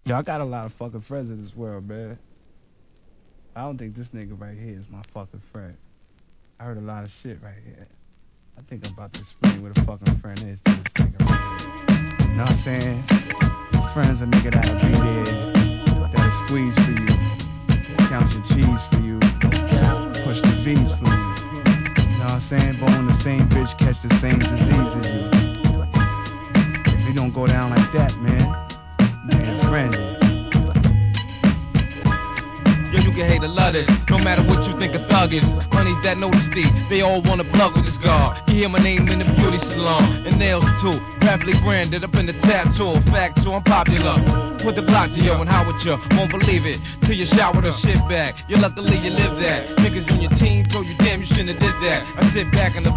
Yo, I got a lot of fucking friends in this world, man. I don't think this nigga right here is my fucking friend. I heard a lot of shit right here. I think I'm about to explain what a fucking friend is to this nigga right here. You know what I'm saying? Friends a nigga that'll be there, that'll squeeze for you, count your cheese for you, push the V's for you. You know what I'm saying? But on the same bitch, catch the same disease as you. If you don't go down like that, man, you ain't a friend. Yo, you can hate or love this, no matter what you think a thug is. Honeys that know the steed, they all wanna plug with this guard. You hear my name in the beauty salon, and nails too. Rapidly branded up in the tattoo. Fact too, I'm popular. Put the block to yo and how with you, won't believe it till you shower the shit back. You luckily you live that. Niggas on your team told you damn you shouldn't have did that. I sit back and